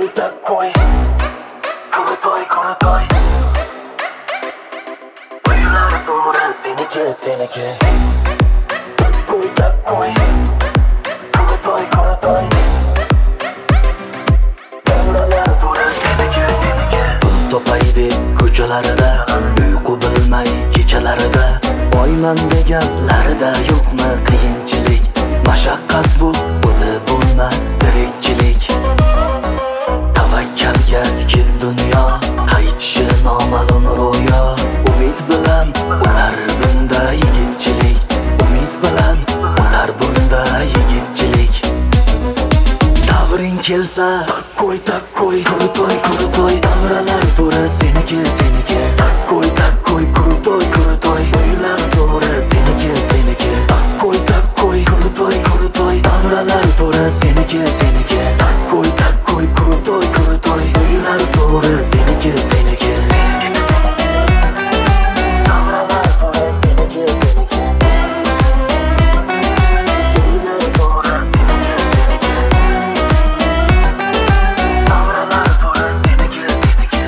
takkoy Kurutoy kurutoy Uyular sonra seniki seniki Takkoy takkoy Kurutoy kurutoy Davralar to'la seniki seniki Pul topaydi ko'chalarida Uyqu bilmay kechalarida Boyman deganlarida yo'qmi qiyinchilik Mashaqqat bu o'zi bo'lmas tirikchilik Tavakkalga tikib dunyo qaytishi noma'lum ro'yo Umid bilan o'tar bunda yigitchilik Umid bilan o'tar bunda yigitchilik Davring kelsa takkoy takkoy kurutoy kurutoy Davralar to'ra seniki seniki Takkoy takkoy kurutoy kurutoy Uylar zo'ri seniki seniki Takkoy takkoy kurutoy kurutoy Davralar to'ra seniki seniki Takkoy takkoy kurutoy kurutoy Uylar zo'ri seniki seniki Davralar to'ra seniki seniki Uylar zo'ri seniki seniki Davralar to'ra seniki seniki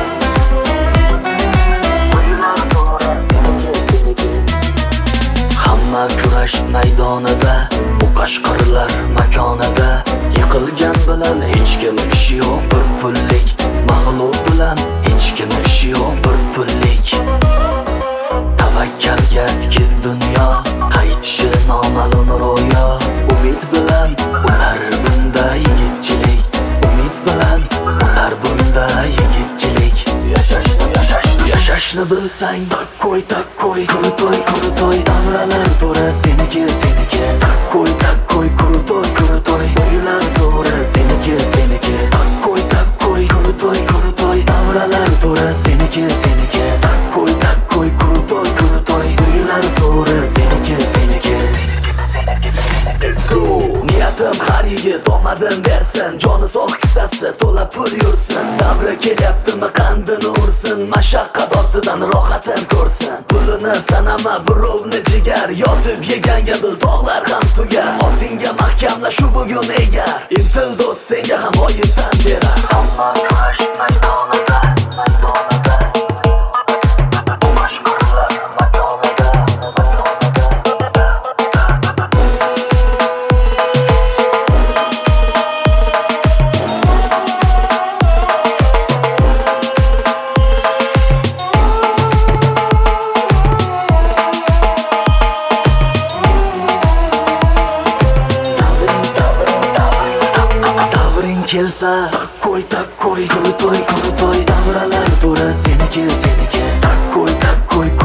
Uylar zo'ri seniki seniki Hamma kurash maydonida bu qashqarlar makonida Yiqilgan bilan hech kim ishi yo'q bir pullik Mag'lub bilan hech kim ishi yo'q bir pullik Tavakkalga tikib dunyo qaytishi noma'lum ro'yo Umid bilan o'tar bunda yigitchilik Umid bilan o'tar bunda yigitchilik Yashashni bilsang takkoy takkoy kurutoy kurutoy Davralar to'ra seniki seniki Takkoy takkoy kurutoy kurutoy Uylar zo'ri seniki seniki Takkoy takkoy kurutoy kurutoy Davralar to'ra seniki seniki Takkoy takkoy kurutoy kurutoy Uylar zo'ri seniki seniki Let's go! Niyatim har yigit omadim bersin Joni sog' kissasi to'la pul yursin Davri kelyaptimi qandini ursin Mashaqqat ortidan rohatin ko'rsin Pulini sanama birovni jigar Yotib yeganga dil tog'lar ham tugar Otingga mahkamla shu bugun egar Intil do'st senga ham oyibdan berar Hamma kurash maydonida maydonida Mashg'ullar makonida kelsa takkoy takkoy kurutoy kurutoy Davralar to'ra seniki seniki Takkoy takkoy